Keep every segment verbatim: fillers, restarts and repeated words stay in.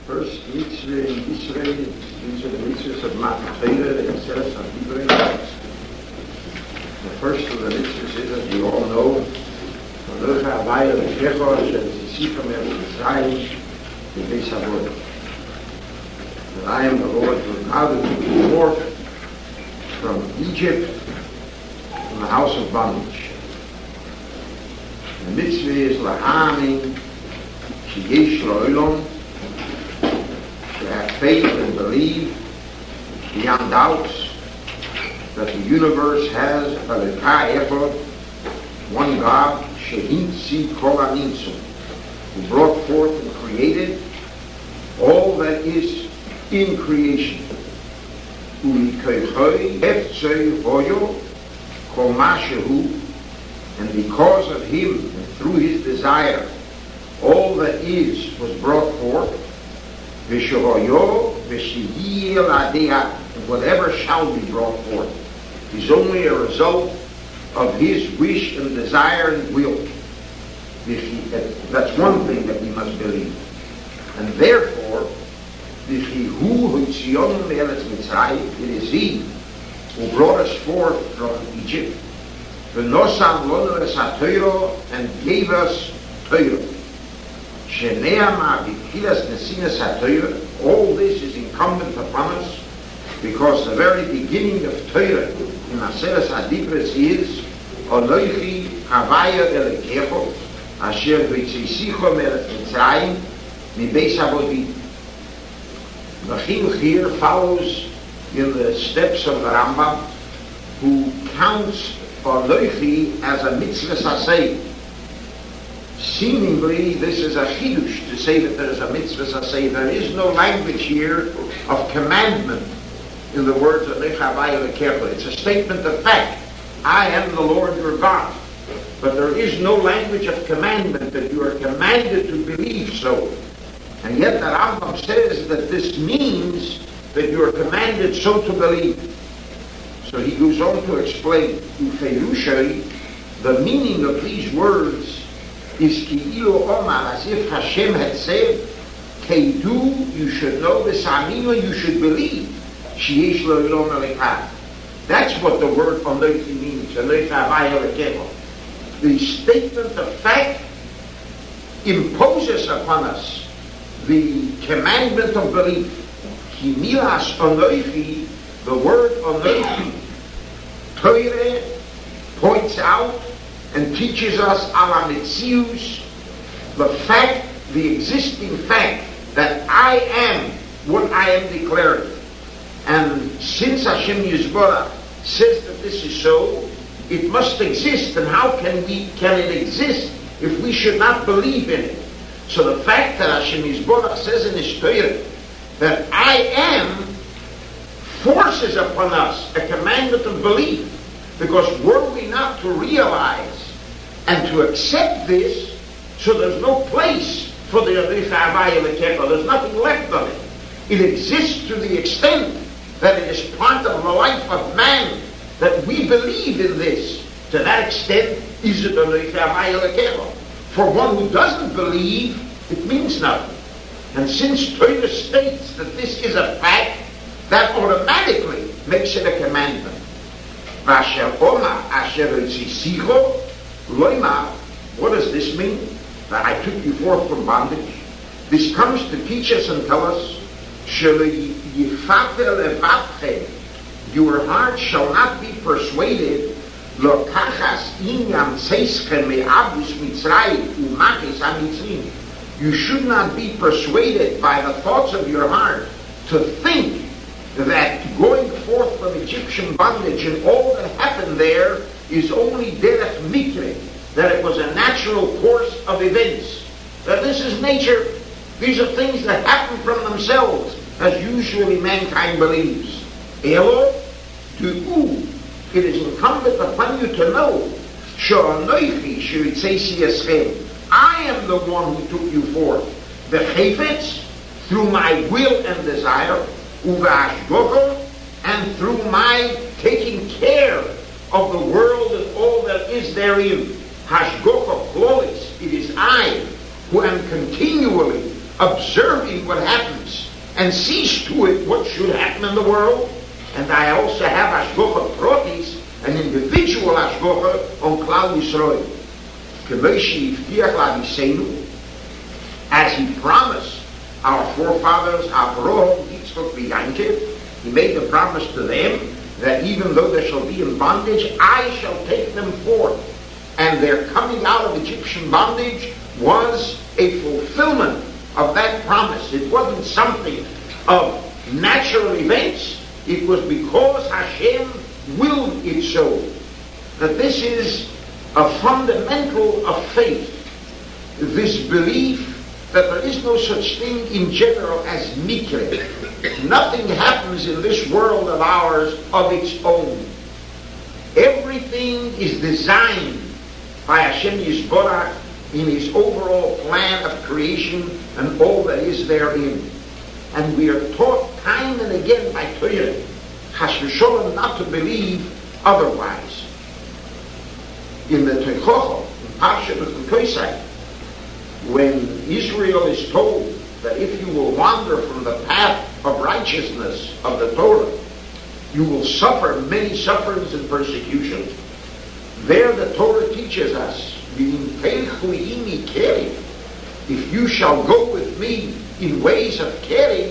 First mitzvah in Israel, these are the mitzvahs of Matan Torah, the Exeres HaDivrei. The first of the mitzvahs is, as you all know, V'loich ha'avaya l'kecho asher tzisicha me'eretz Mitzrayim v'beis avoda. That I am the Lord who gathered you forth from Egypt, from the house of bondage. The mitzvah is l'ha'amin ki yesh lo'olam, to have faith and believe beyond doubts that the universe has one God, Shehintzi Kol Hanintzim, who brought forth and created all that is in creation. And because of him and through his desire, all that is was brought forth. And whatever shall be brought forth is only a result of his wish and desire and will. That's one thing that we must believe. And therefore, it is he who brought us forth from Egypt, and gave us Torah. All this is incumbent upon us because the very beginning of Torah in Exeres HaDibros is Oloichi Havaya Elekecho Asher V'Tzisicho Me'eretz Mitzrayim Mibeis Avodim. The Chinuch here follows in the steps of the Rambam, who counts Oloichi as a mitzvah saseh. Seemingly, this is a chidush to say that there is a mitzvah saseh. There is no language here of commandment in the words of Nechavaya Lekecha. It's a statement of fact. I am the Lord your God. But there is no language of commandment that you are commanded to believe so. And yet the Rambam says that this means that you are commanded so to believe. So he goes on to explain, Ufeirushai, the meaning of these words is Ki'ilu Omar, as if Hashem had said, Keidu, you should know, V'saminu, you should believe, Sheyesh lo Elon Elechad. That's what the word Oloichi means, Oloichi Havaya Elekecho. The statement of fact imposes upon us the commandment of belief. Kimilas Oloichi, the word Oloichi, Torah points out and teaches us ala mitzius, the fact, the existing fact that I am what I am declaring. And since Hashem Yisborach says that this is so, it must exist. And how can we can it exist if we should not believe in it? So the fact that Hashem Yisborach says in His Torah that I am forces upon us a commandment of belief, because were we not to realize and to accept this, so there's no place for the Oloichi Havaya Elekecho. There's nothing left of it. It exists to the extent that it is part of the life of man, that we believe in this. To that extent, is it Oloichi Havaya Elekecho? For one who doesn't believe, it means nothing. And since Torah states that this is a fact, that automatically makes it a commandment. Vasher Oma Asher Tzisicho Loima, what does this mean? That I took you forth from bondage? This comes to teach us and tell us, your heart shall not be persuaded, you should not be persuaded by the thoughts of your heart to think that going forth from Egyptian bondage and all that happened there is only derech mikre, that it was a natural course of events, that this is nature, these are things that happen from themselves, as usually mankind believes. Elo, du'u, it is incumbent upon you to know, she'anoichi she'ritzesi eschem, I am the one who took you forth, the chayfetz, through my will and desire, uva'ashgoko, and through my taking care of the world and all that is therein. Hashgocha klolis, it is I who am continually observing what happens and sees to it what should happen in the world. And I also have Ashgocha Protis, an individual Ashgocha on Klal Yisrael. Kemoshi Yiftiach Laviseinu, as he promised our forefathers, Avraham, Yitzchak, Yaakov, he made the promise to them that even though they shall be in bondage, I shall take them forth. And their coming out of Egyptian bondage was a fulfillment of that promise. It wasn't something of natural events. It was because Hashem willed it so. That this is a fundamental of faith. This belief that there is no such thing in general as mikre. Nothing happens in this world of ours of its own. Everything is designed by Hashem Yisborach in his overall plan of creation and all that is therein. And we are taught time and again by Torah, Chas v'sholom, not to believe otherwise. In the Teichocho, in Parshat V'Kosai, when Israel is told that if you will wander from the path of righteousness of the Torah, you will suffer many sufferings and persecutions. There the Torah teaches us, if you shall go with me in ways of caring,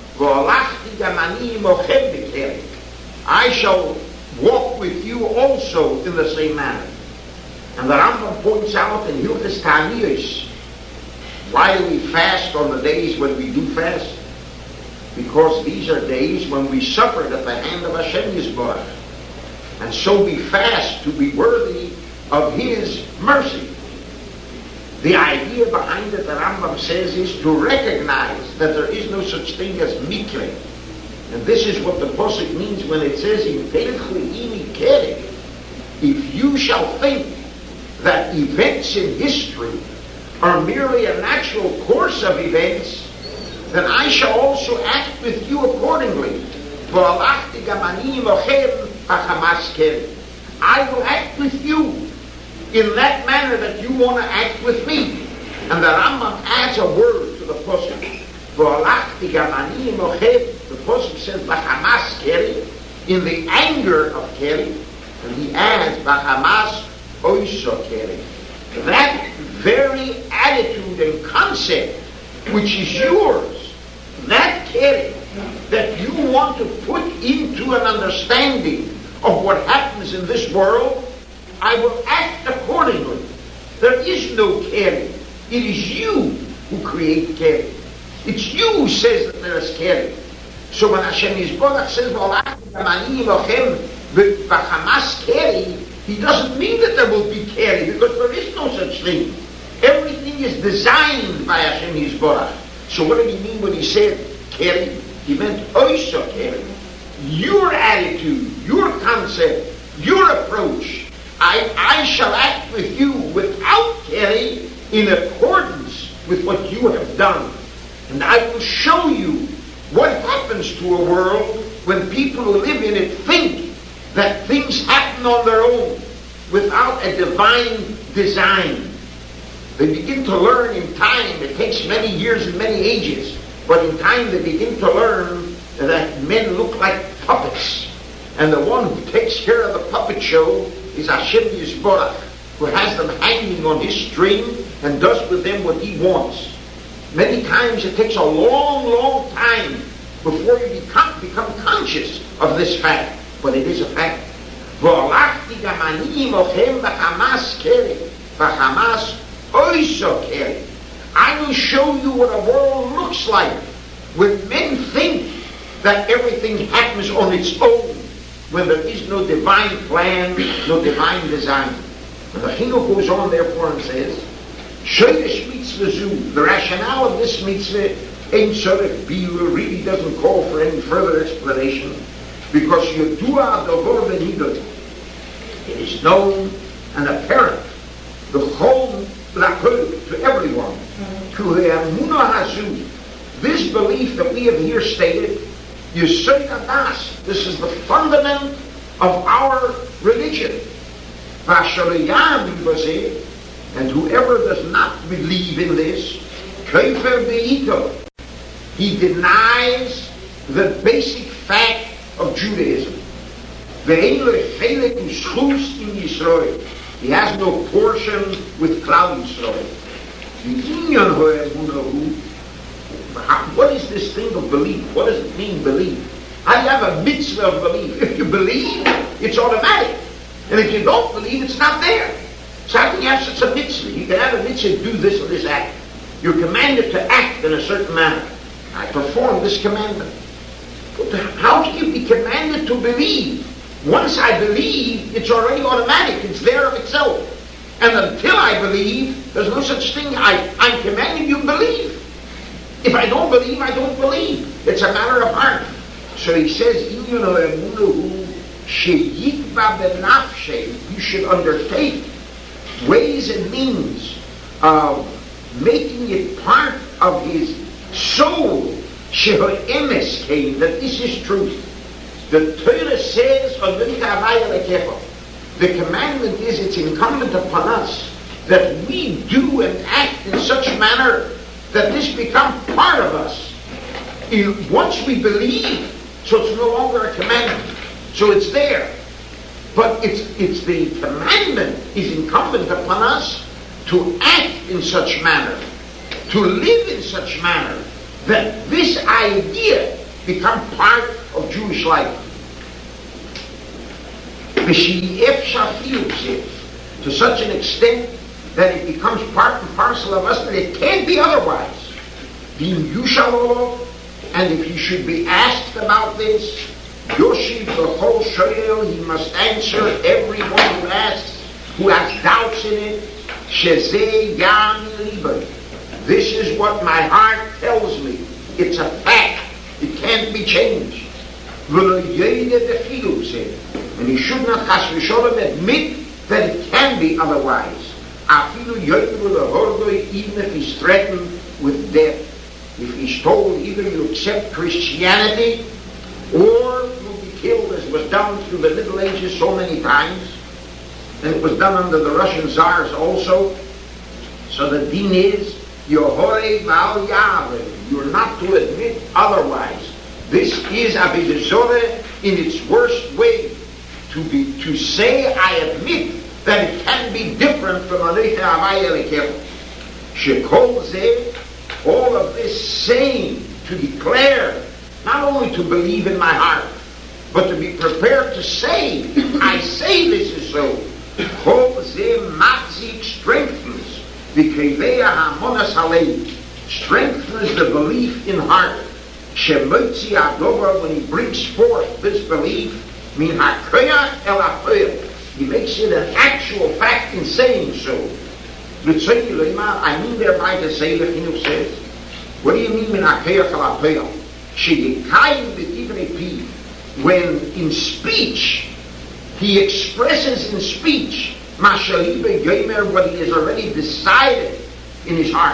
I shall walk with you also in the same manner. And the Rambam points out in Hilchos Ta'aniyos, why do we fast on the days when we do fast? Because these are days when we suffered at the hand of Hashem Yisborach. And so we fast to be worthy of His mercy. The idea behind it, the Rambam says, is to recognize that there is no such thing as mikre. And this is what the Pasuk means when it says, if you shall think that events in history are merely a natural course of events, then I shall also act with you accordingly. I will act with you in that manner that you want to act with me. And the Rambam adds a word to the Pasuk. The Pasuk says, in the anger of Keri, and he adds, Bahamas Oisha Keri. That very attitude and concept which is yours, that Keri, that you want to put into an understanding of what happens in this world, I will act accordingly. There is no Keri. It is you who create Keri. It's you who says that there is Keri. So when Hashem Yisborach says, Keri, he doesn't mean that there will be Keri, because there is no such thing. Everything is designed by Hashem Yisborach. So what did he mean when he said Keri? He meant Oisha Keri. Your attitude, your concept, your approach. I, I shall act with you without Keri in accordance with what you have done. And I will show you what happens to a world when people who live in it think that things happen on their own without a divine design. They begin to learn in time. It takes many years and many ages. But in time they begin to learn that men look like puppets. And the one who takes care of the puppet show is Hashem Yisborach, who has them hanging on his string and does with them what he wants. Many times it takes a long, long time before you become, become conscious of this fact. But it is a fact. I will show you what a world looks like when men think that everything happens on its own, when there is no divine plan, no divine design. And the Chinuch goes on therefore and says, the rationale of this mitzvah ain't tzorech biur, really doesn't call for any further explanation, because yodua adavor v'nidot, it is known and apparent, the whole to everyone, to the emunah hazu, this belief that we have here stated, Yesod Adas, this is the fundament of our religion. And whoever does not believe in this, Kofer Beito. He denies the basic fact of Judaism. He has no portion with Klal Yisrael. What is this thing of belief? What does it mean, belief? I have a mitzvah of belief. If you believe, it's automatic. And if you don't believe, it's not there. So how can you have such a mitzvah? You can have a mitzvah to do this or this act. You're commanded to act in a certain manner. I perform this commandment. But how can you be commanded to believe? Once I believe, it's already automatic. It's there of itself. And until I believe, there's no such thing. I, I'm commanding you to believe. If I don't believe, I don't believe. It's a matter of heart. So he says, you should undertake ways and means of making it part of his soul, that this is truth. The Torah says, the commandment is, it's incumbent upon us that we do and act in such a manner that this becomes part of us. In, once we believe, so it's no longer a commandment. So it's there. But it's, it's the commandment is incumbent upon us to act in such manner, to live in such manner, that this idea become part of Jewish life. To such an extent that it becomes part and parcel of us, that it can't be otherwise. And if he should be asked about this, Yoshiv B'chol Shoyel, he must answer everyone who asks, who has doubts in it, Shezeh Yam Liba. This is what my heart tells me. It's a fact. It can't be changed. And he should not chas v'sholem admit that it can be otherwise. Even if he's threatened with death. If he's told either you accept Christianity or you'll be killed, as was done through the Middle Ages so many times, and it was done under the Russian Tsars also. So the din is, Yohorei Baal Yahweh. You're not to admit otherwise. This is Avodah Zorah in its worst way. To be to say, I admit that it can be different from Anochi Havaya Lekecha. Shekol Zeh, all of this saying, to declare, not only to believe in my heart, but to be prepared to say, I say this is so. Kol Zeh Matzik strengthens the Keveya HaMonas Halev, strengthens the belief in heart. Shemotzi Adover, when he brings forth this belief, min hakoyach el hapoel, he makes it an actual fact in saying so. I mean thereby to say, the Chinuch says, what do you mean min hakoyach el hapoel? Sheyikayim b'divrei pi, when in speech he expresses in speech mashalibe yomer, what he has already decided in his heart.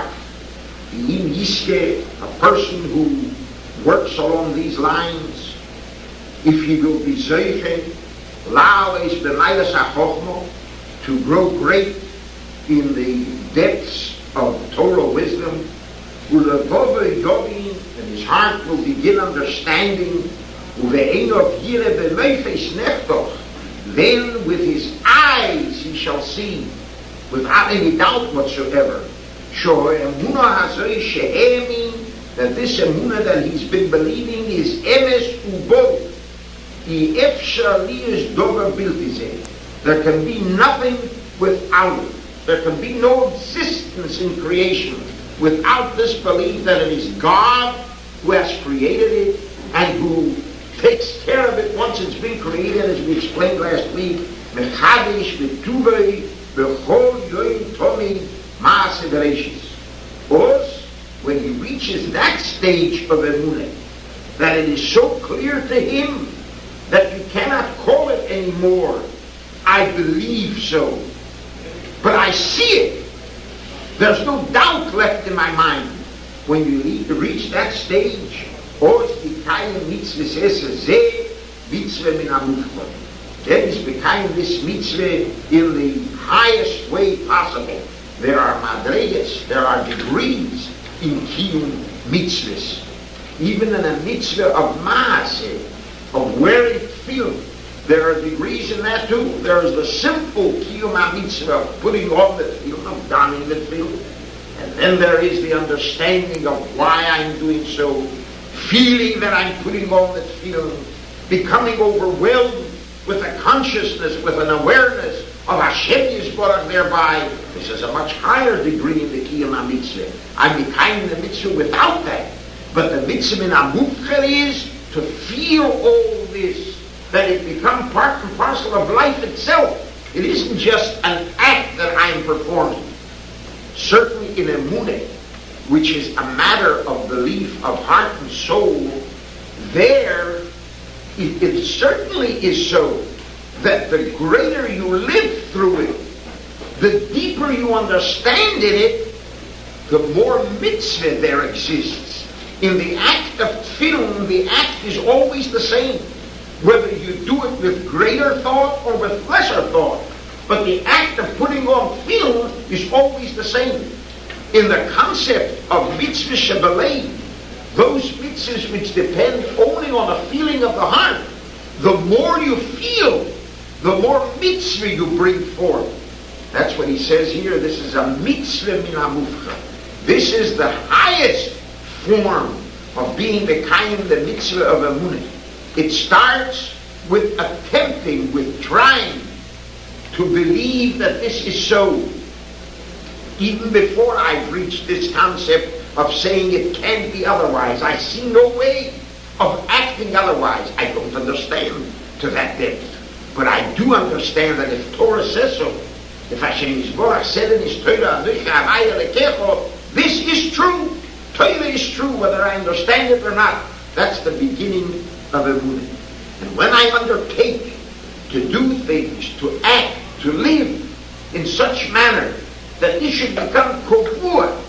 A person who works along these lines, if he will be zeichen, la'ois b'maylas ha'chochmo, to grow great in the depths of Torah wisdom, u'levove yovin, and his heart will begin understanding, u've'enov yire b'meifes neftoch, then with his eyes he shall see, without any doubt whatsoever, sho'emunah hazoi she'emin, that this emunah that he's been believing is emes ubo. There can be nothing without it. There can be no existence in creation without this belief that it is God who has created it and who takes care of it once it's been created, as we explained last week. Or when he reaches that stage of emunah, that it is so clear to him that you cannot call it anymore, I believe so, but I see it. There's no doubt left in my mind. When you reach that stage, then it's becoming this mitzvah in the highest way possible. There are madregas, there are degrees in Kiyum mitzvahs. Even in a mitzvah of maaseh, of wearing tefillin, there are degrees in that too. There is the simple Kiyum mitzvah of putting on the tefillin, of donning the tefillin. And then there is the understanding of why I'm doing so, feeling that I'm putting on the tefillin, becoming overwhelmed with a consciousness, with an awareness of Hashem Yisborach thereby. This is a much higher degree in the Kiyum mitzvah. I'm becoming the mitzvah without that. But the mitzvah in Amukher is to feel all this, that it becomes part and parcel of life itself. It isn't just an act that I'm performing. Certainly in Emunah, which is a matter of belief of heart and soul, there it, it certainly is so that the greater you live through it, the deeper you understand in it, the more mitzvah there exists. In the act of tefillin, the act is always the same, whether you do it with greater thought or with lesser thought. But the act of putting on tefillin is always the same. In the concept of mitzvah shebalei, those mitzvahs which depend only on a feeling of the heart, the more you feel, the more mitzvah you bring forth. That's what he says here. This is a mitzvah min hamufcha. This is the highest form of being the kaim, the mitzvah of emunah. It starts with attempting, with trying to believe that this is so. Even before I've reached this concept of saying it can't be otherwise, I see no way of acting otherwise. I don't understand to that depth. But I do understand that if Torah says so, if Hashem Yisborach said in his Torah, this is true. Torah is true, whether I understand it or not. That's the beginning of emunah. And when I undertake to do things, to act, to live in such manner that this should become kavua,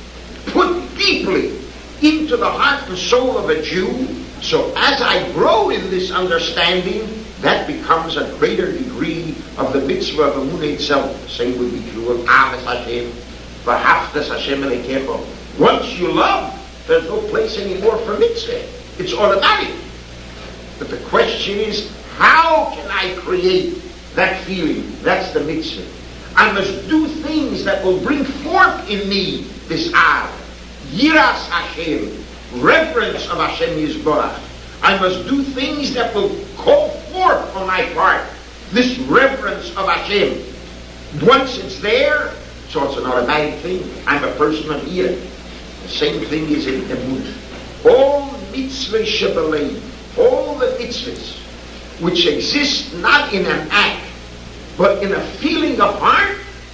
put deeply into the heart and soul of a Jew, so as I grow in this understanding, that becomes a greater degree of the mitzvah of emunah itself. The same would be true of Ahavas Hashem, V'haftas Hashem Elekecho. Once you love, there's no place anymore for mitzvah. It's automatic. But the question is, how can I create that feeling? That's the mitzvah. I must do things that will bring forth in me this Av, Yiras Hashem, reverence of Hashem Yisborach. I must do things that will call forth on my part this reverence of Hashem. Once it's there, so it's an automatic thing. I'm a person of Yirah. The same thing is in emunah. All mitzvah shebalei, all the mitzvahs which exist not in an act, but in a feeling of heart,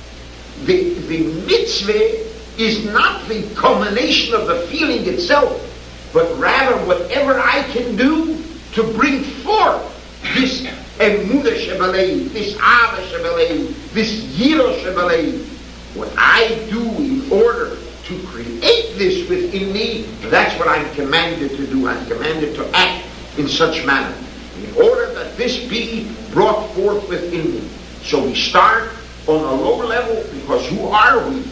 the, the mitzvah is not the culmination of the feeling itself, but rather whatever I can do to bring forth this emunah shebalei, this ava shebalei, this yirah shebalei. What I do in order to create this within me, that's what I'm commanded to do. I'm commanded to act in such manner, in order that this be brought forth within me. So we start on a lower level, because who are we?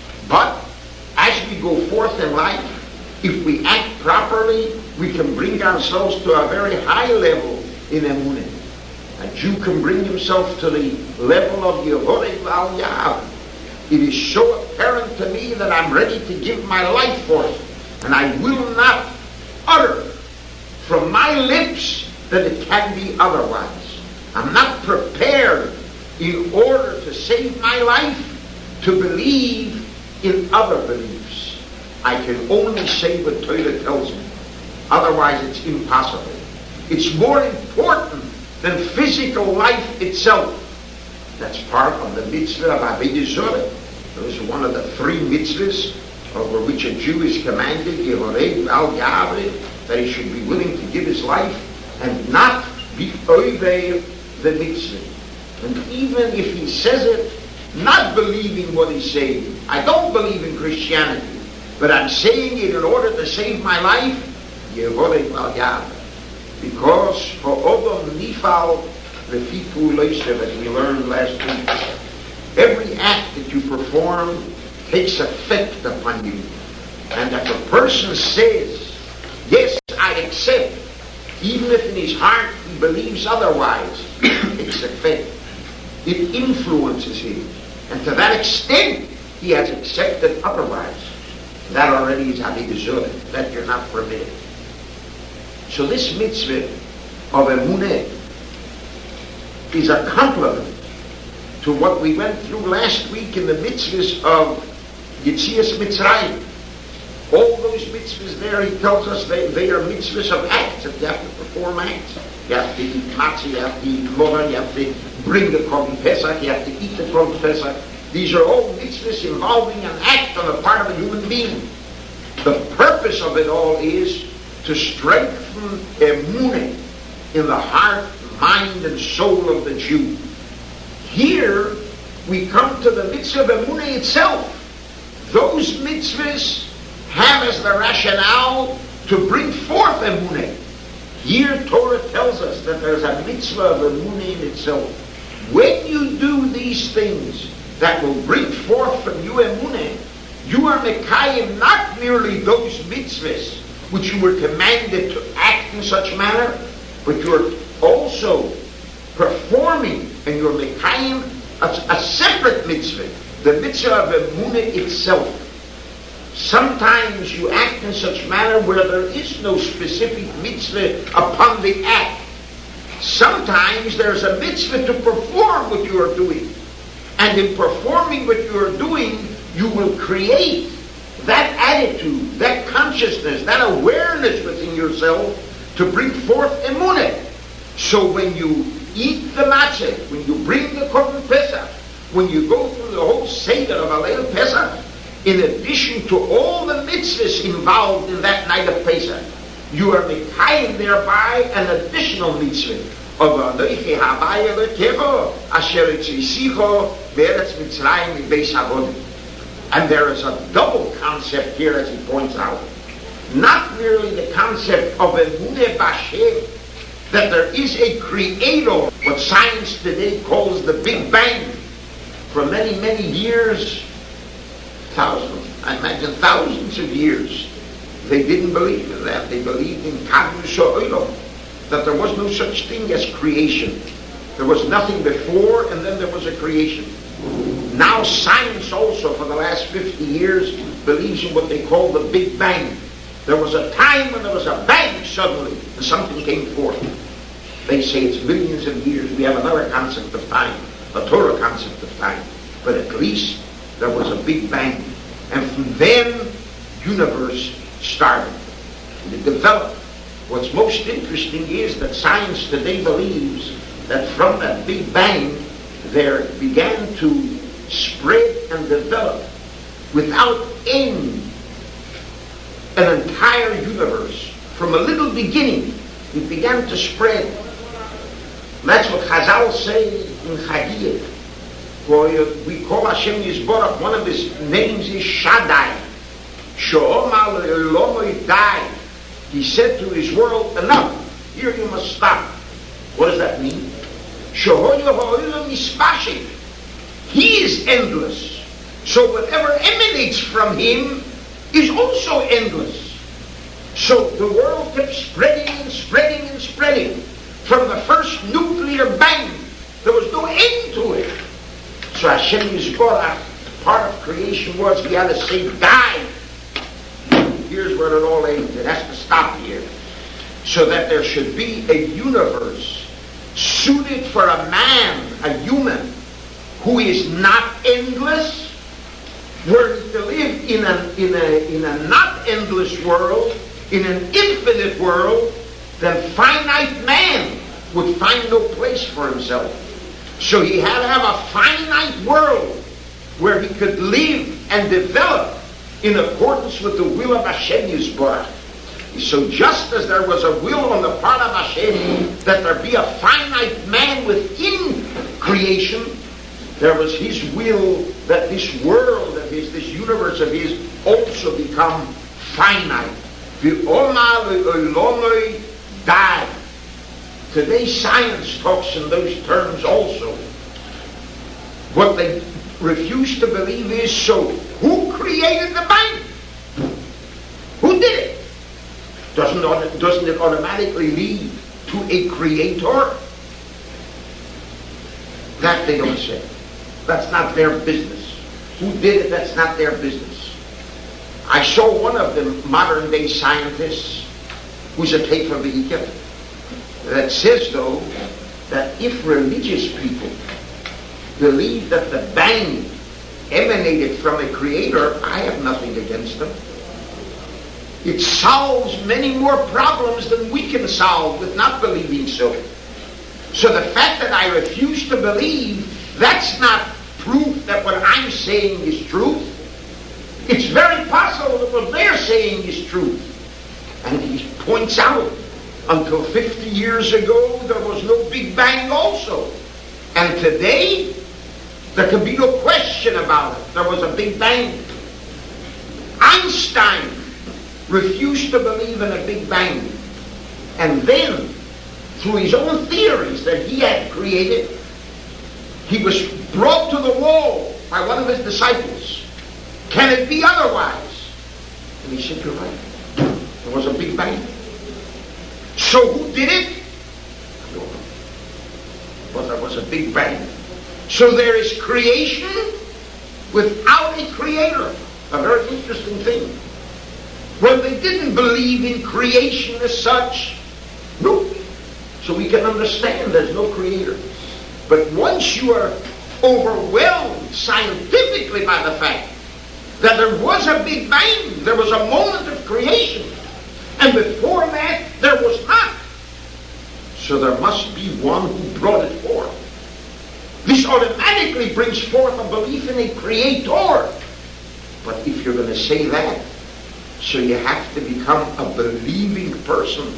But as we go forth in life, if we act properly, we can bring ourselves to a very high level in emunah. A Jew can bring himself to the level of Yehovah Al Yav. It is so apparent to me that I'm ready to give my life for it, and I will not utter from my lips that it can be otherwise. I'm not prepared in order to save my life to believe in other beliefs. I can only say what Torah tells me. Otherwise it's impossible. It's more important than physical life itself. That's part of the mitzvah of Avodah Zorah. Those are one of the three mitzvahs over which a Jew is commanded, Yehorev al Yavre, that he should be willing to give his life and not be oivei the mitzvah. And even if he says it, not believing what he's saying. I don't believe in Christianity, but I'm saying it in order to save my life, Yehorev al Yavre. Because for Odom Nifal Refiku Leisev, as we learned last week, every act that you perform takes effect upon you. And if a person says, yes, I accept, even if in his heart he believes otherwise, it's a faith. It influences him. And to that extent, he has accepted otherwise. That already is avodah, that you're not permitted. So this mitzvah of emunah is a complement to what we went through last week in the mitzvahs of Yetzias Mitzrayim. All those mitzvahs there, he tells us, they, they are mitzvahs of acts, that you have to perform acts. You have to eat matzah, you have to eat korban, you have to bring the korban Pesach, you have to eat the korban Pesach. These are all mitzvahs involving an act on the part of a human being. The purpose of it all is to strengthen emunah in the heart, mind, and soul of the Jew. Here, we come to the mitzvah of emunah itself. Those mitzvahs have as the rationale to bring forth emunah. Here, Torah tells us that there's a mitzvah of emunah in itself. When you do these things that will bring forth from you emunah, you are mekayim not merely those mitzvahs which you were commanded to act in such manner, but you're also performing, and you're mekayim a, a separate mitzvah, the mitzvah of emunah itself. Sometimes you act in such manner where there is no specific mitzvah upon the act. Sometimes there's a mitzvah to perform what you are doing. And in performing what you are doing, you will create that attitude, that consciousness, that awareness within yourself to bring forth emunah. So when you eat the matzah, when you bring the korban Pesach, when you go through the whole Seder of Haleil Pesach, in addition to all the mitzvahs involved in that night of Pesach, you are mekayim thereby an additional mitzvah of Anochi Havaya Lekevo Asher Etzisicho Be'eretz Mitzrayim Mibeis Avodim. And there is a double concept here, as he points out. Not merely the concept of emunah b'Hashem, that there is a creator, what science today calls the Big Bang. For many, many years, thousands, I imagine thousands of years, they didn't believe in that. They believed in Kaddish Olam, that there was no such thing as creation. There was nothing before, and then there was a creation. Now science also, for the last fifty years, believes in what they call the Big Bang. There was a time when there was a bang suddenly, and something came forth. They say it's millions of years. We have another concept of time, a Torah concept of time. But at least there was a Big Bang. And from then, universe started. And it developed. What's most interesting is that science today believes that from that Big Bang, there began to spread and develop without end an entire universe. From a little beginning, it began to spread. That's what Chazal say in Chagiyah. We call Hashem Yisborach, one of his names is Shaddai. She'omar le'olam dai. He said to his world, enough, here you must stop. What does that mean? He is endless. So whatever emanates from him is also endless. So the world kept spreading and spreading and spreading. From the first nuclear bang, there was no end to it. So Hashem Yisborach, part of creation was he had to say, die. Here's where it all ends. It has to stop here. So that there should be a universe suited for a man, a human, who is not endless. Were he to live in a, in a, in a not endless world, in an infinite world, then finite man would find no place for himself. So he had to have a finite world where he could live and develop in accordance with the will of Hashem Yisborach. So just as there was a will on the part of Hashem that there be a finite man within creation, there was his will that this world of his, this universe of his, also become finite. Die. Today science talks in those terms also. What they refuse to believe is, so who created the bang? Doesn't, doesn't it automatically lead to a creator? That they don't say. That's not their business. Who did it? That's not their business. I saw one of the modern day scientists, who's a Kefer V'Iker, that says, though, that if religious people believe that the bang emanated from a creator, I have nothing against them. It solves many more problems than we can solve with not believing so. So the fact that I refuse to believe, that's not proof that what I'm saying is truth. It's very possible that what they're saying is truth. And he points out, until fifty years ago, there was no Big Bang also. And today, there can be no question about it. There was a Big Bang. Einstein refused to believe in a Big Bang. And then, through his own theories that he had created, he was brought to the wall by one of his disciples. Can it be otherwise? And he said, you're right. There was a Big Bang. So who did it? I don't know. But there was a Big Bang. So there is creation without a creator. A very interesting thing. When they didn't believe in creation as such, nope. So we can understand there's no creator. But once you are overwhelmed scientifically by the fact that there was a Big Bang, there was a moment of creation, and before that there was not. So there must be one who brought it forth. This automatically brings forth a belief in a creator. But if you're going to say that, so you have to become a believing person.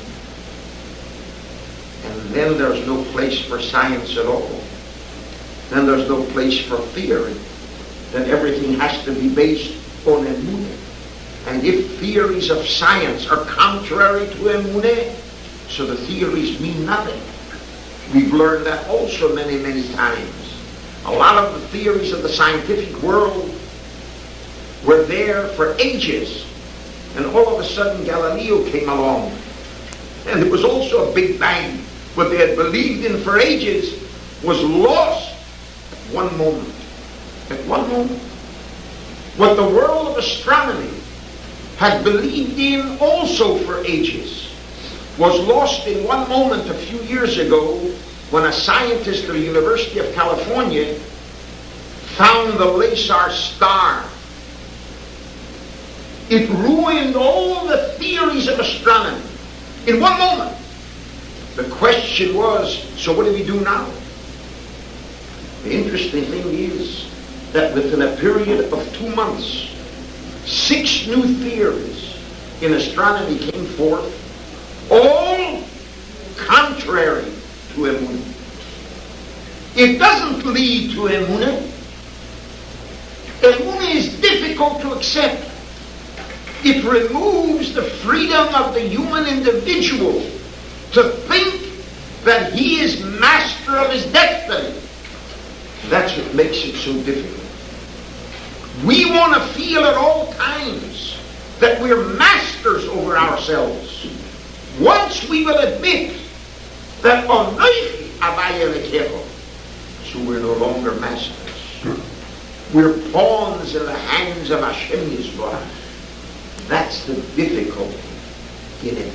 And then there's no place for science at all. Then there's no place for theory. Then everything has to be based on emunah. And if theories of science are contrary to emunah, so the theories mean nothing. We've learned that also many, many times. A lot of the theories of the scientific world were there for ages. And all of a sudden Galileo came along. And it was also a Big Bang. What they had believed in for ages was lost at one moment. At one moment. What the world of astronomy had believed in also for ages was lost in one moment a few years ago when a scientist at the University of California found the Lesar star. It ruined all the theories of astronomy in one moment. The question was, so what do we do now? The interesting thing is that within a period of two months, six new theories in astronomy came forth, all contrary to emunah. It doesn't lead to emunah. Emunah is difficult to accept. It removes the freedom of the human individual to think that he is master of his destiny. That's what makes it so difficult. We want to feel at all times that we're masters over ourselves. Once we will admit that Anochi Avaya Lekecho, so we're no longer masters. We're pawns in the hands of Hashem Yisborach. That's the difficulty in it.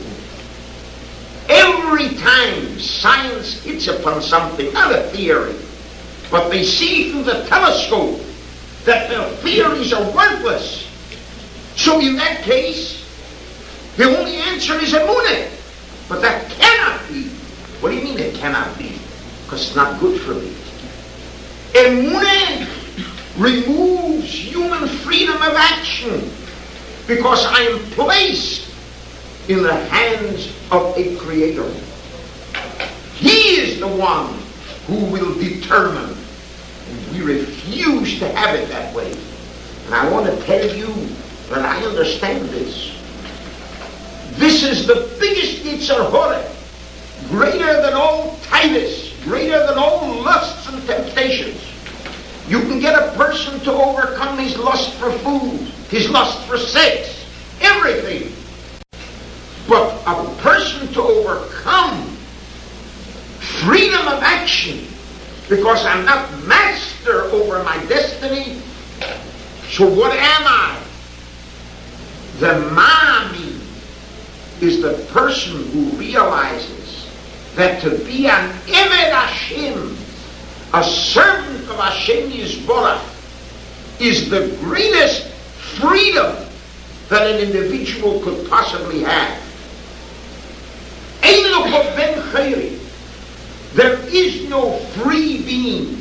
Every time science hits upon something, not a theory, but they see through the telescope that their theories are worthless. So in that case, the only answer is emunah. But that cannot be. What do you mean it cannot be? Because it's not good for me. Emunah removes human freedom of action because I am placed in the hands of a creator. He is the one who will determine. And we refuse to have it that way. And I want to tell you that I understand this. This is the biggest Yetzer Hara, greater than all Titus, greater than all lusts and temptations. You can get a person to overcome his lust for food, his lust for sex, everything. But a person to overcome freedom of action, because I'm not master over my destiny, so what am I? The Ma'ami is the person who realizes that to be an Eved Hashem, a servant of Hashem Yisborach, is the greatest freedom that an individual could possibly have. Ein lo ben chayri. There is no free being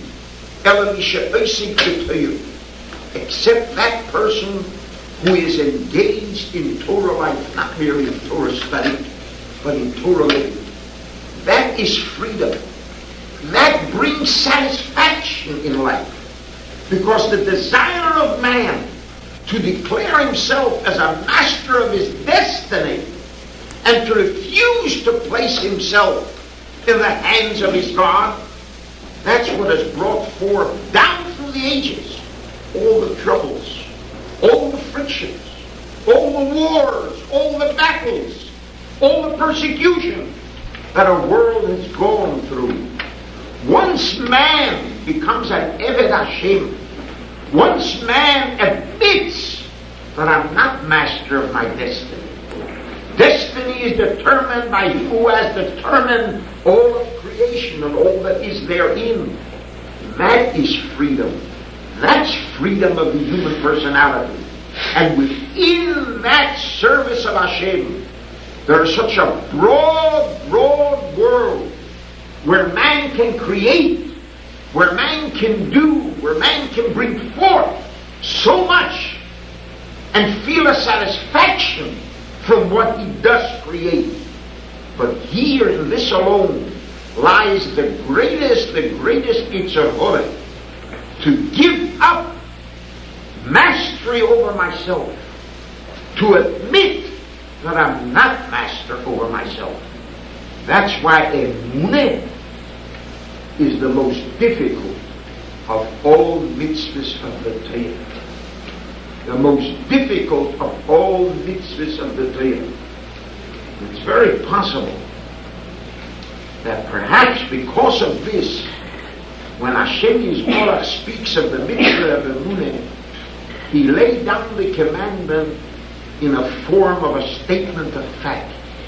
except that person who is engaged in Torah life, not merely in Torah study, but in Torah living. That is freedom. That brings satisfaction in life. Because the desire of man to declare himself as a master of his destiny and to refuse to place himself in the hands of his God, that's what has brought forth down through the ages all the troubles, all the frictions, all the wars, all the battles, all the persecution that our world has gone through. Once man becomes an Eved Hashem, once man admits that I'm not master of my destiny. Destiny is determined by He who has determined all of creation and all that is therein. That is freedom. That's freedom of the human personality. And within that service of Hashem, there is such a broad, broad world where man can create, where man can do, where man can bring forth so much and feel a satisfaction from what he does create. But here in this alone lies the greatest, the greatest Yetzer Hara, to give up mastery over myself, to admit that I'm not master over myself. That's why Emunah is the most difficult of all mitzvahs of the Torah. The most difficult of all mitzvahs of the Torah. It's very possible that perhaps because of this, when Hashem Yisborach speaks of the mitzvah of Emunah, He laid down the commandment in a form of a statement of fact.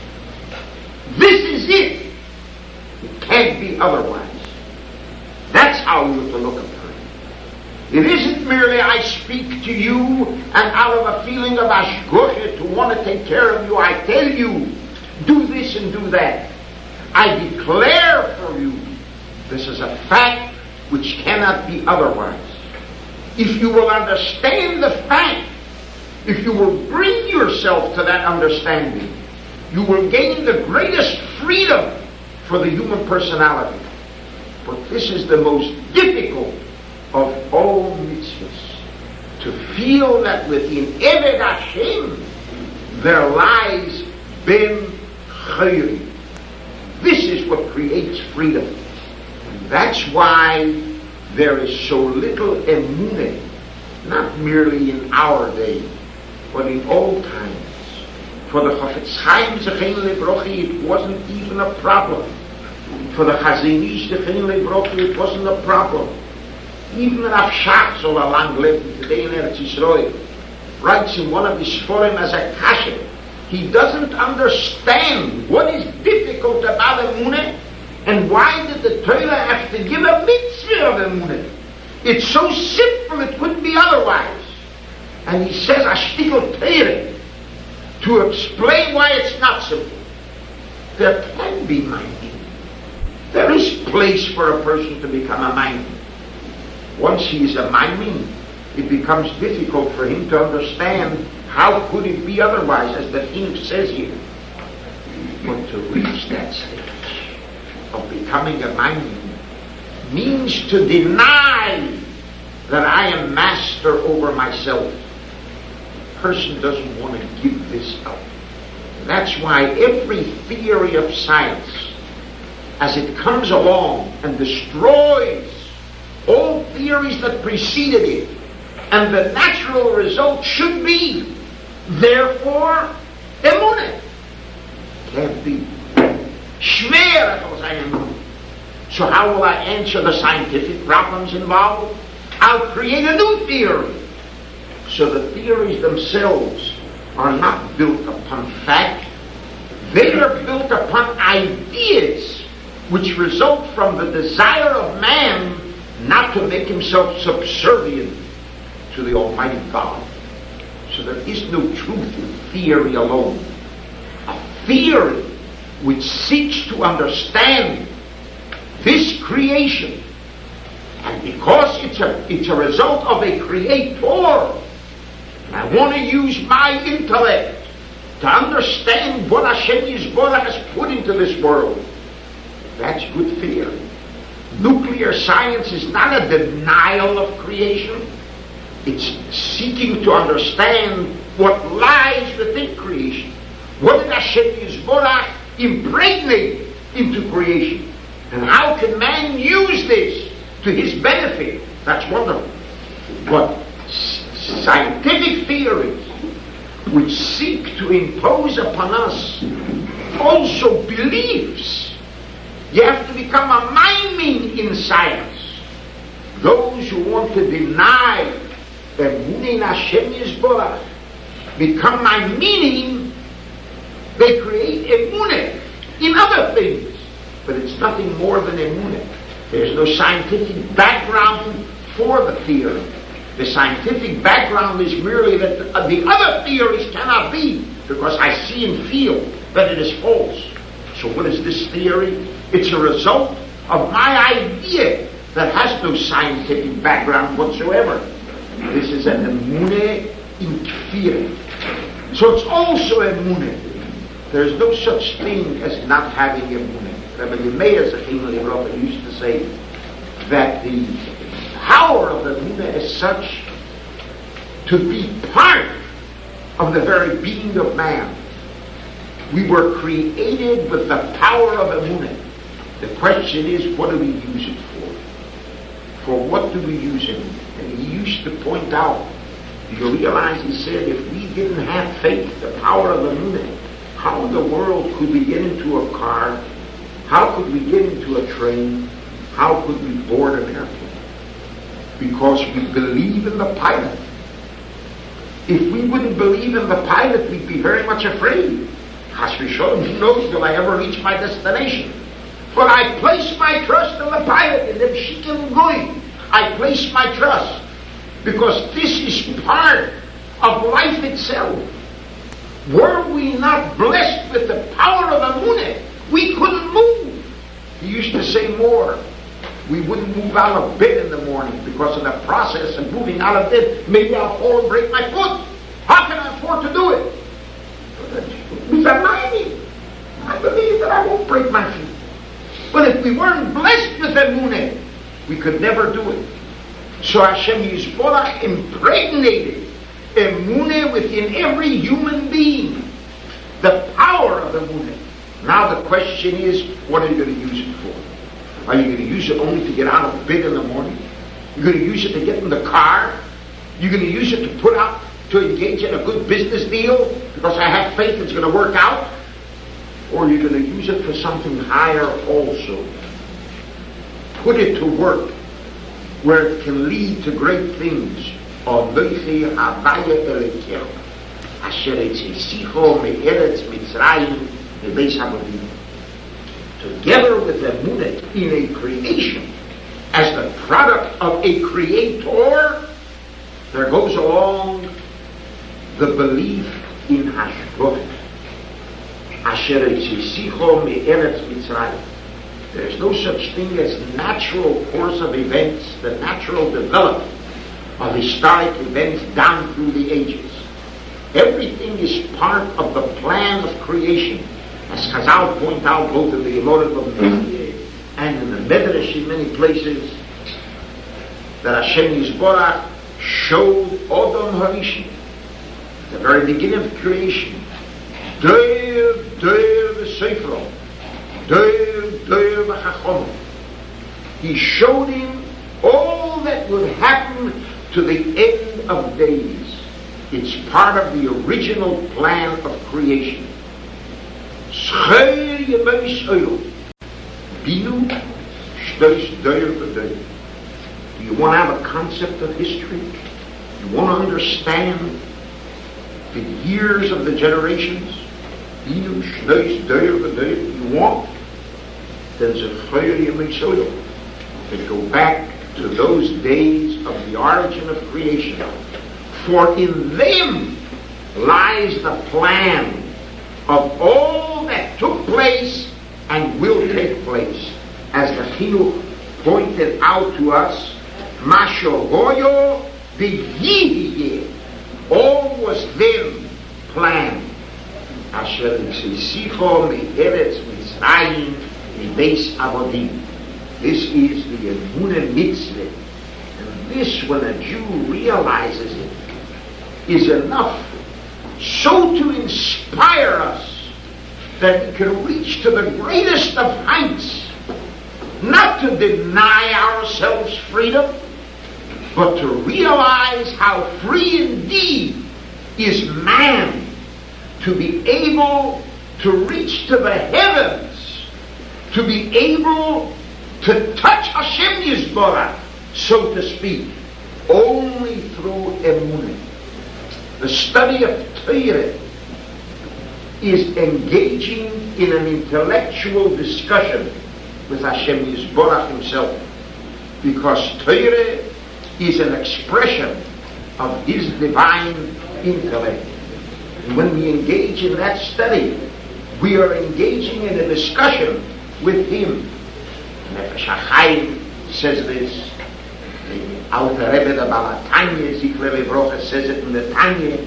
This is it. It can't be otherwise. That's how we have to look upon it. It isn't merely I speak to you and out of a feeling of ashgocha to want to take care of you, I tell you, do this and do that. I declare for you, this is a fact which cannot be otherwise. If you will understand the fact, if you will bring yourself to that understanding, you will gain the greatest freedom for the human personality. But this is the most difficult of all mitzvahs, to feel that within Eved Hashem there lies Ben Chayri. This is what creates freedom. And that's why there is so little emunah, not merely in our day, but in all times. For the Chafetz Chaim Zechein Lebrochi, it wasn't even a problem. For the Chazon Ish Zechein Lebrochi, it wasn't a problem. Even Rav Shach, so long lived today in Eretz Yisrael, writes in one of his Sforim as a kasha. He doesn't understand what is difficult about emunah, and why did the Torah have to give a mitzvah of emunah? It's so simple, it couldn't be otherwise. And he says, Ashtikol Torah, to explain why it's not simple. There can be minding. There is place for a person to become a minding. Once he is a minding, it becomes difficult for him to understand how could it be otherwise, as the Chinuch says here. But to reach that stage of becoming a minding means to deny that I am master over myself. A person doesn't want to give this up. That's why every theory of science, as it comes along and destroys all theories that preceded it, and the natural result should be, therefore, emunah. can't be. Schwer soll sein. So how will I answer the scientific problems involved? I'll create a new theory. So the theories themselves are not built upon fact. They are built upon ideas which result from the desire of man not to make himself subservient to the Almighty God. So there is no truth in theory alone. A theory which seeks to understand this creation, and because it's a, it's a result of a creator, and I want to use my intellect to understand what Hashem Yisborach has put into this world, that's good theory. Nuclear science is not a denial of creation. It's seeking to understand what lies within creation. What did Hashem Yisborach impregnate into creation? And how can man use this to his benefit? That's wonderful. But scientific theories which seek to impose upon us also beliefs. You have to become a miming in science. Those who want to deny Emunah in Hashem Yisborach become my meaning. They create Emunah in other things. But it's nothing more than Emunah. There's no scientific background for the theory. The scientific background is merely that the, uh, the other theories cannot be, because I see and feel that it is false. So what is this theory? It's a result of my idea that has no scientific background whatsoever. This is an Emunah in Kfirah. So it's also Emunah. There's no such thing as not having Emunah. Rabbi Meir Zechino Livrocha used to say that the power of Emunah is such to be part of the very being of man. We were created with the power of Emunah. The question is, what do we use it for? For what do we use it? And he used to point out, do you realize, he said, if we didn't have faith, the power of Emunah, how in the world could we get into a car? How could we get into a train? How could we board an airplane? Because we believe in the pilot. If we wouldn't believe in the pilot, we'd be very much afraid. Chas v'sholom, who knows, will I ever reach my destination? But I place my trust in the pilot, in the Pshikim Goy. I place my trust, because this is part of life itself. Were we not blessed with the power of Emunah, we couldn't move. He used to say more. We wouldn't move out of bed in the morning, because in the process of moving out of bed, maybe I'll fall and break my foot. How can I afford to do it? With a mighty, I believe that I won't break my feet. But if we weren't blessed with Emunah, we could never do it. So Hashem Yisborach impregnated Emunah within every human being. The power of Emunah. Now the question is, what are you going to use it for? Are you going to use it only to get out of bed in the morning? You're going to use it to get in the car? You're going to use it to put out, to engage in a good business deal because I have faith it's going to work out? Or you're going to use it for something higher also? Put it to work where it can lead to great things. Together with the Emunah in a creation, as the product of a creator, there goes along the belief in Hashgach. Asher etzisicho me'eretz Mitzrayim. There's no such thing as natural course of events, the natural development of historic events down through the ages. Everything is part of the plan of creation. As Chazal point out both in the Emotive of Meir and in the Medrash in many places, that Hashem Yisborach showed Odom Harishon, the very beginning of creation, Deir, Deir v'Seifro, Deir, Deir v'Chachomim. He showed him all that would happen to the end of days. It's part of the original plan of creation. yemeis oil. Binu shtois doyer v'doyer. Do you want to have a concept of history? You want to understand the years of the generations? Binu shtois doyer v'doyer. You want? Then zechoyer yemeis oil. To go back to those days of the origin of creation. For in them lies the plan of all that took place and will take place. As the Chinuch pointed out to us, Mashogoyo v'yihyeh, all was then planned. Asher tzisicho me'eretz Mitzrayim mibeis avodim. This is the Emunah Mitzvah. And this, when a Jew realizes it, is enough so to inspire us that we can reach to the greatest of heights, not to deny ourselves freedom, but to realize how free indeed is man to be able to reach to the heavens, to be able to touch Hashem Yisborach, so to speak, only through Emunah. The study of Torah is engaging in an intellectual discussion with Hashem Yisborach himself, because Torah is an expression of his divine intellect. And when we engage in that study, we are engaging in a discussion with him. Nefesh HaChaim says this. The Alter Rebbe, the Baal HaTanya, Zichron Livrocha, says it in the Tanya.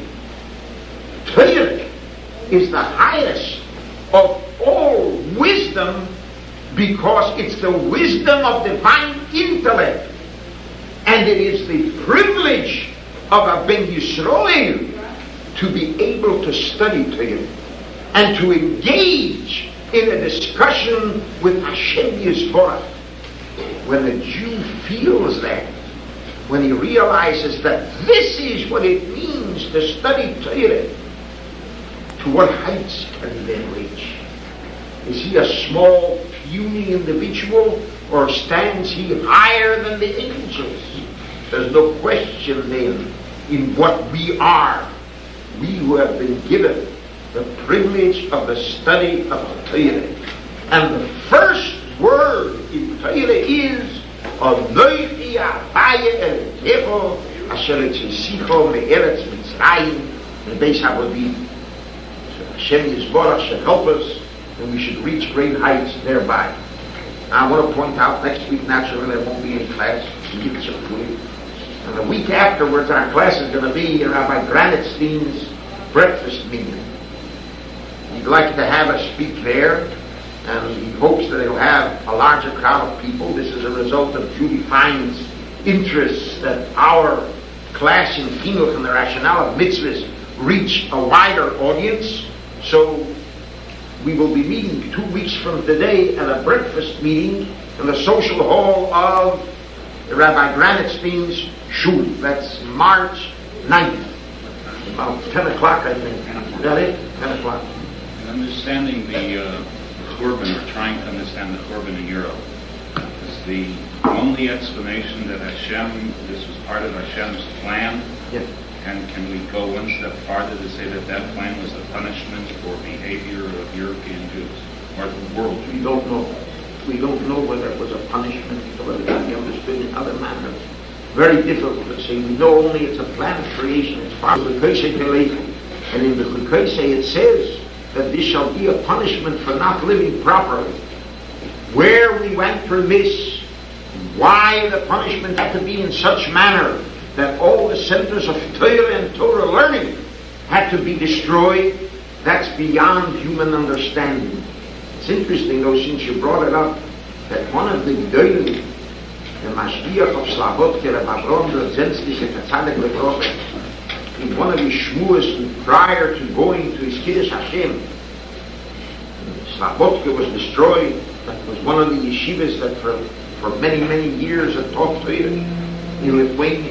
Torah is the highest of all wisdom because it's the wisdom of divine intellect. And it is the privilege of a Ben Yisrael to be able to study Torah and to engage in a discussion with Hashem Yisborach. When a Jew feels that, when he realizes that this is what it means to study Torah, to what heights can he then reach? Is he a small, puny individual, or stands he higher than the angels? There's no question then in what we are, we who have been given the privilege of the study of Torah. And the first word in Torah is Anochi Avaya Elekecho Asher Etzisicho Me'eretz Mitzrayim Mibeis Avodim. So Hashem Yisborach should help us, and we should reach great heights thereby. Now I want to point out, next week naturally I won't be in class. And the week afterwards our class is going to be in Rabbi Granitstein's breakfast meeting. He'd like to have us speak there, and he hopes that he'll have a larger crowd of people. This is a result of Judy Fine's interest that our class in Chinuch and the rationale of mitzvahs reach a wider audience. So we will be meeting two weeks from today at a breakfast meeting in the social hall of Rabbi Granitstein's shul. That's March ninth. About ten o'clock, I think. Is that it? ten o'clock. Understanding the uh, Korban, or trying to understand the Korban in Europe, is the only explanation that Hashem, this was part of Hashem's plan? Yes. And can we go one step farther to say that that plan was a punishment for behavior of European Jews, or the world Jews? We don't know. We don't know whether it was a punishment or whether it can be understood in other manners. Very difficult to say. We know only it's a plan of creation. It's part of the Chukosei Kelechi. And in the Chukosei it says that this shall be a punishment for not living properly. Where we went remiss, why the punishment had to be in such manner that all the centers of Torah and Torah learning had to be destroyed, that's beyond human understanding. It's interesting, though, since you brought it up, that one of the Gedolim, the Mashgiach of Slabodka, Reb Avrom Brzezinski, Tzaddik Livrocha, in one of his shmuas prior to going to his Kiddush Hashem, Slabodka was destroyed. That was one of the yeshivas that for, for many, many years had taught Torah in Lithuania.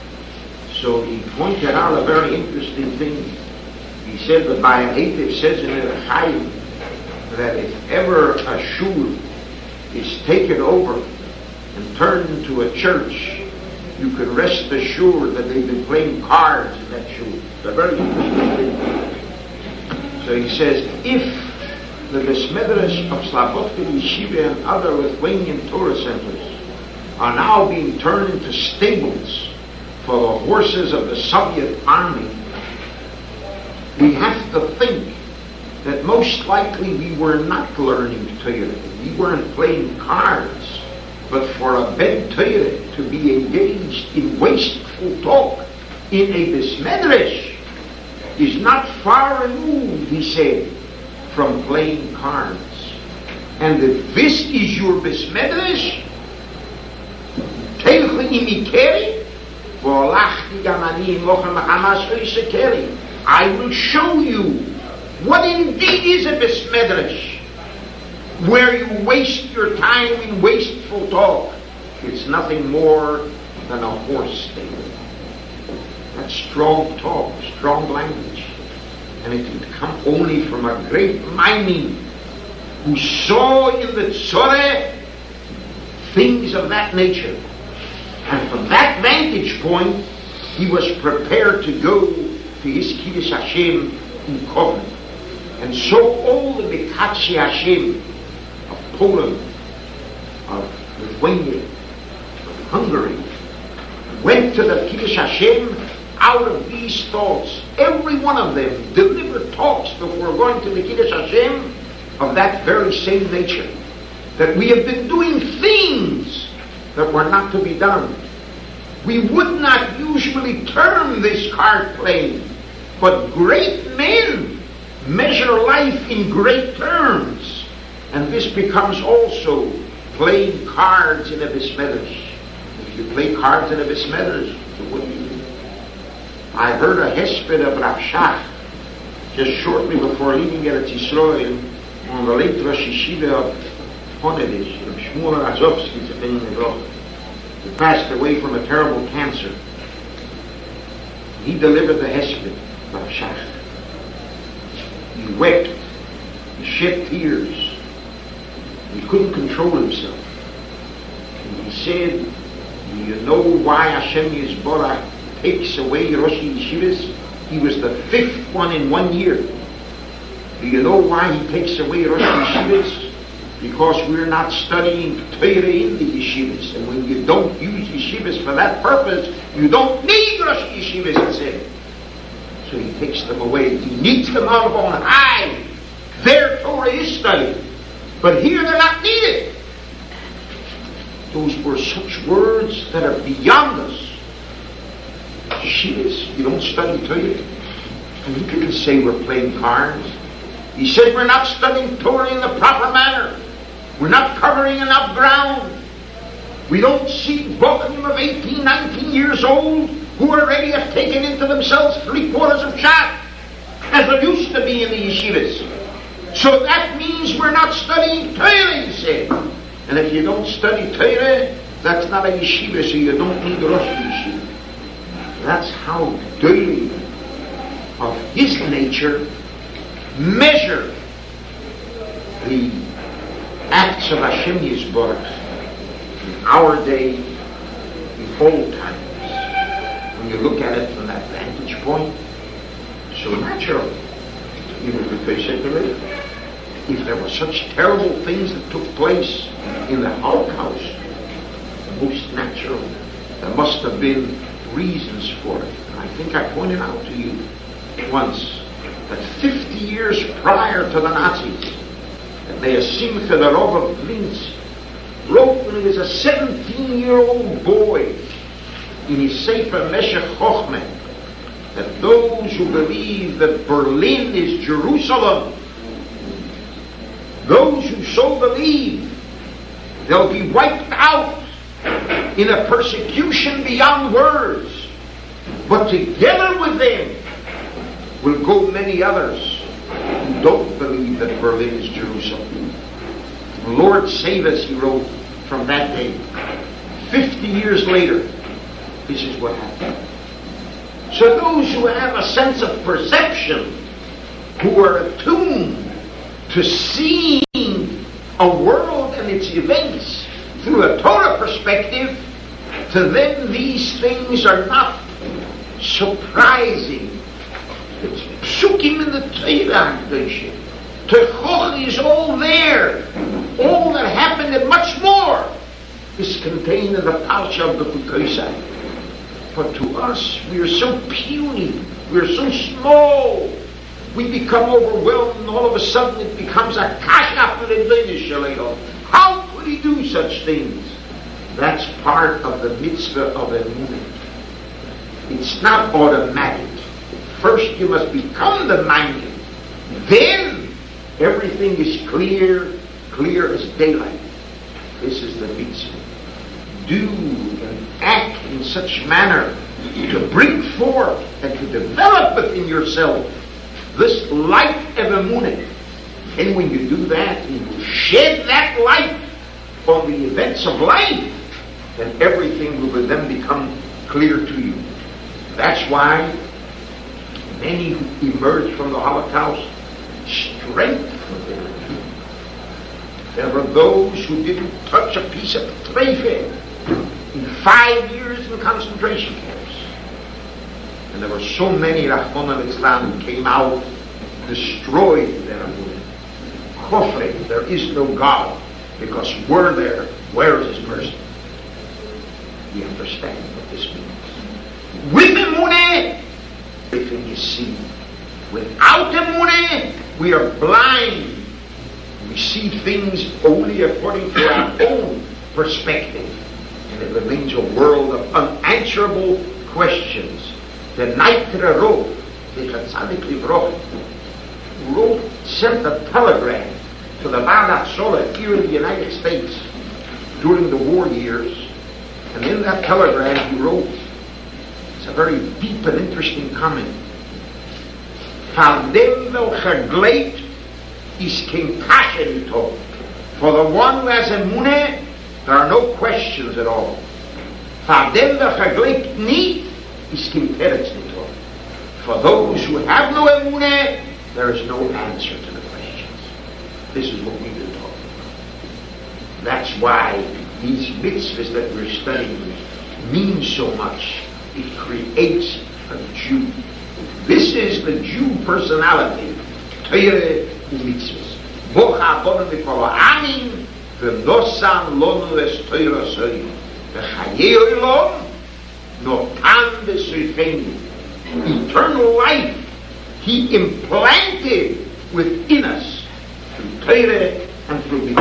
So he pointed out a very interesting thing. He said that by Heitev says in the Chaim that if ever a shul is taken over and turned into a church, you can rest assured that they've been playing cards in that shul. They're very interesting. So he says, if the Beis Medrash of Slobodka Yeshiva and other Lithuanian Torah centers are now being turned into stables for the horses of the Soviet army, we have to think that most likely we were not learning Torah. We weren't playing cards. But for a Ben Torah to be engaged in wasteful talk in a Beis Medrash is not far removed, he said, from playing cards. And if this is your Beis Medrash, I will show you what indeed is a Beis Medrash, where you waste your time in wasteful talk. It's nothing more than a horse stable. That's strong talk, strong language. And it can come only from a great Maimon who saw in the Tzoreh things of that nature. And from that vantage point, he was prepared to go to his Kiddush Hashem in Kovno. And so all the Mekatshi Hashem of Poland, of Lithuania, of Hungary, went to the Kiddush Hashem out of these thoughts. Every one of them delivered talks before going to the Kiddush Hashem of that very same nature. That we have been doing things that were not to be done. We would not usually term this card playing, but great men measure life in great terms. And this becomes also playing cards in a Beis Medrash. If you play cards in a Beis Medrash, what do you do? I heard a hesped of Rav Shach just shortly before leaving Eretz Yisrael on the late Rosh Yeshiva of Honedish, Rav Shmuel Razovsky's opinion of God. He passed away from a terrible cancer. He delivered the hesped, Rav Shach. He wept. He shed tears. He couldn't control himself. And he said, do you know why Hashem Yisborach takes away Rosh Yeshivas? He was the fifth one in one year. Do you know why he takes away Rosh Yeshivas? Because we're not studying Torah in the Yeshivas. And when you don't use Yeshivas for that purpose, you don't need Rosh Yeshivas, he said. So he takes them away. He needs them out of on high. Their Torah is studied. But here they're not needed. Those were such words that are beyond us. Yeshivas, you don't study Torah? And he didn't say we're playing cards. He said we're not studying Torah in the proper manner. We're not covering enough ground. We don't see bochum of eighteen, nineteen years old who already have taken into themselves three quarters of shot, as there used to be in the yeshivas. So that means we're not studying Torah, he said. And if you don't study Torah, that's not a yeshiva, so you don't need a Rosh Yeshiva. That's how daily of his nature measure the acts of Hashem Yisborach in our day, in old times. When you look at it from that vantage point, so natural. Even if they said to me, if there were such terrible things that took place in the Holocaust, most natural, there must have been reasons for it. And I think I pointed out to you once that fifty years prior to the Nazis, that Meir Simcha, the Rav of Linz, wrote when he was a seventeen-year-old boy in his Sefer Meshech Chochmeh, that those who believe that Berlin is Jerusalem, those who so believe, they'll be wiped out in a persecution beyond words. But together with them will go many others who don't believe that Berlin is Jerusalem. Lord save us, he wrote, from that day. Fifty years later, this is what happened. So those who have a sense of perception, who are attuned to seeing a world and its events through a Torah perspective, to them these things are not surprising. It's psukim in the Torah. Techoch is all there. All that happened and much more is contained in the Parsha of the Kutosai. But to us, we are so puny. We are so small. We become overwhelmed, and all of a sudden it becomes a kasha for the Leinu. How could he do such things? That's part of the mitzvah of emunah. It's not automatic. First you must become the minded. Then everything is clear, clear as daylight. This is the mitzvah. Do and act in such manner to bring forth and to develop within yourself this light of emunah. And when you do that, and you shed that light on the events of life, then everything will then become clear to you. That's why many who emerged from the Holocaust strengthened their faith. There were those who didn't touch a piece of trefe in five years in concentration camps. And there were so many Rahman al-Islam who came out, destroyed their emunah. Kofre, there is no God, because we're there. Where is His mercy? We understand what this means. With emunah, everything is seen. Without emunah, we are blind. We see things only according to our own perspective. And it remains a world of unanswerable questions. The Naitra wrote, the Chatzadik Livroch, wrote, sent a telegram to the Baal HaTzolah here in the United States during the war years. And in that telegram he wrote, it's a very deep and interesting comment. Fardem vel chagleit is kinkashenito. For the one who has emunah, there are no questions at all. Fardem vel chagleit ni is kinteretznito. For those who have no emunah, there is no answer to the questions. This is what we've been talking about. That's why these mitzvahs that we're studying mean so much. It creates a Jew. This is the Jew personality. Torah u'mitzvahs. Bocha bono mikol ha'amim v'nosan lonu es Torah soyu. V'chayei olam notan b'srifenu. Eternal life He implanted within us through Torah and through mitzvahs.